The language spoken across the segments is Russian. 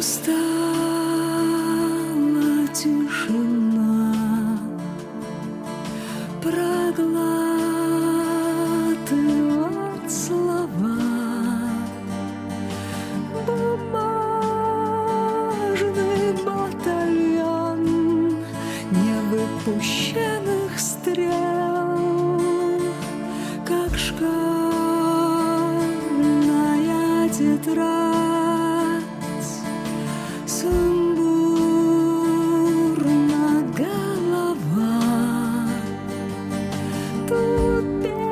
Устала тишина, проглатывать слова. Бумажный батальон невыпущенных стрел, как школьная тетрадь, сумбурна голова. Тут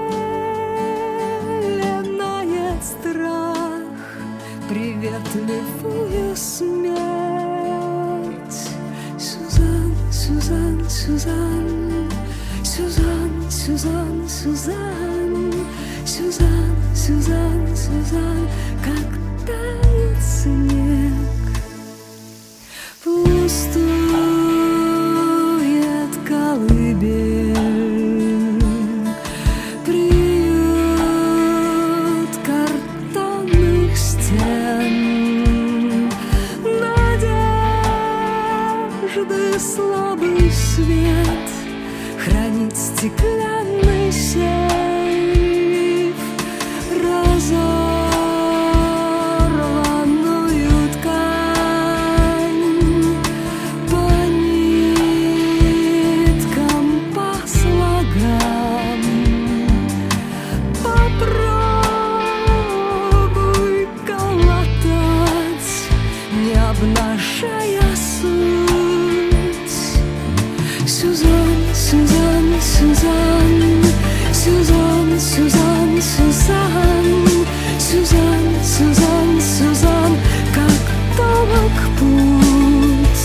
пеленает страх, приветливую смерть. Сюзан, Сюзан, Сюзан, Сюзан, Сюзан, Сюзан, Сюзан, Сюзан, Сюзан, как тает снег. Пустует колыбель, приют картонных стен, надежды слабый свет хранит стеклянный сейф, разорванную ткань по ниткам, по слогам. Попробуй-ка латать, не обнажая суть. Сюзан, Сюзан, Сюзан, Сюзан, Сюзан, Сюзан, Сюзан, Сюзан, Сюзан, как долг путь.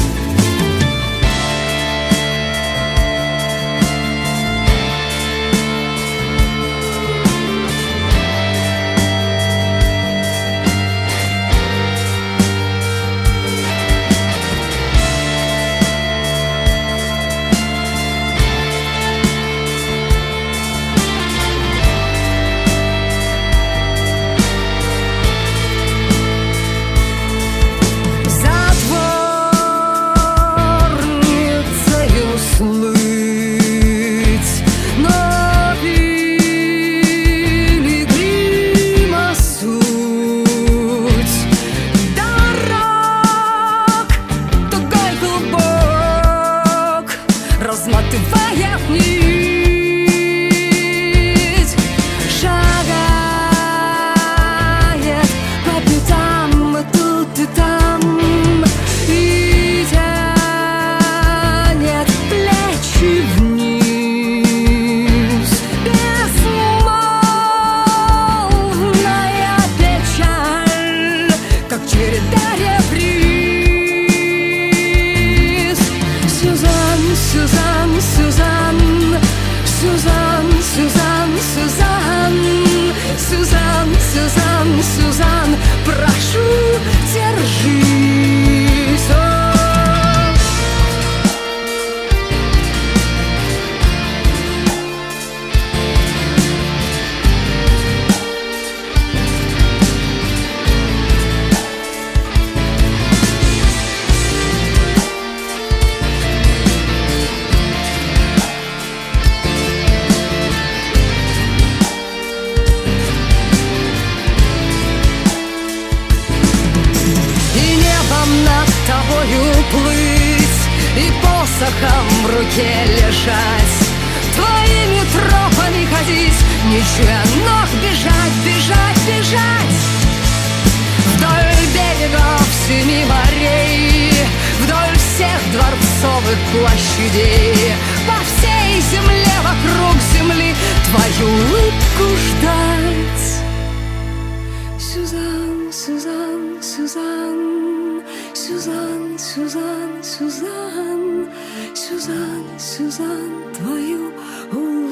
Затворницею слыть, но пилигрима суть. Дорог тугой клубок разматывает нить, шагает по пятам и тут и там, и тянет плечи вниз. Безмолвная печаль, как череда реприз. Сюзан, Сюзан, Сюзан, Сюзан, Сюзан, Сюзан, Сюзан, Сюзан, Сюзан, прошу, держись. О! И небом над тобою плыть, и посохом в руке лежать, твоими тропами ходить, не чуя ног, бежать, бежать, бежать. Вдоль берегов семи морей, вдоль всех дворцовых площадей, по всей земле, вокруг земли, твою улыбку ждать. Сюзан, Сюзан, Сюзан, Сюзан, Сюзан, Сюзан, Сюзан, Сюзан, твою улыбку